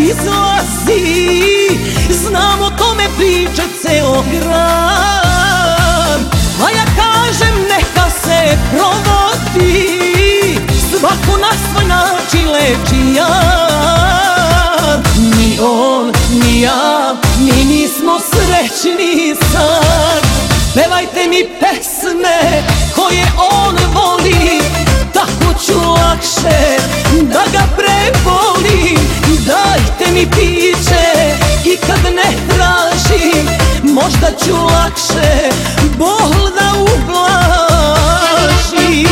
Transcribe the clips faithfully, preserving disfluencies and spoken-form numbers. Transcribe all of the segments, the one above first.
izlazi, znam o tome priče ceo grad. A ja kažem neka se provodi, svako na svoj način leči jad. Ni on, ni ja, mi nismo srećni sad. Pevajte mi pesme koje on voli, tako ću lakše da ga prebolim. Dajte mi piće i kad ne tražim, možda ću lakše bol da ublažim.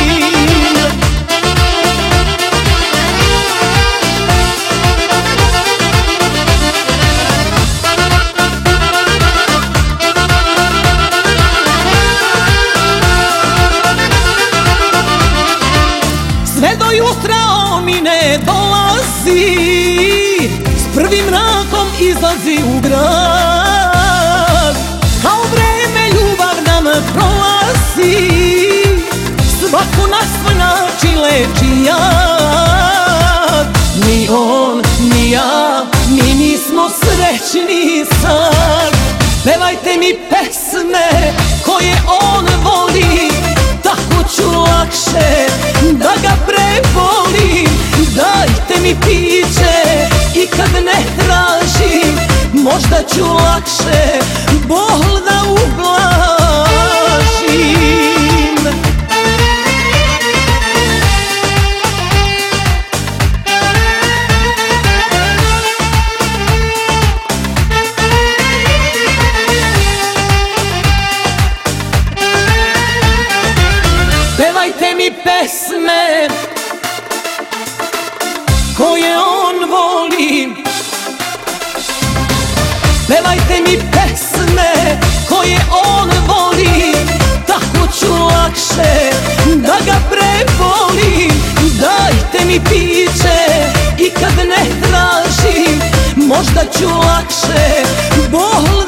Sve do jutra on mi ne dolazi, s prvim mrakom izlazi u grad. Kao vreme ljubav nam prolazi, svako na svoj način leči jad. Ni on, ni ja, mi nismo srećni sad. Pevajte mi pesme koje on voli, tako ću lakše da ga prebolim. Dajte mi piće i kad ne tražim, možda ću lakše bol da ublažim. Pevajte mi pesme koje on voli, pevajte mi pesme koje on voli, tako ću lakše da ga prebolim. Dajte mi piće i kad ne tražim, možda ću lakše bol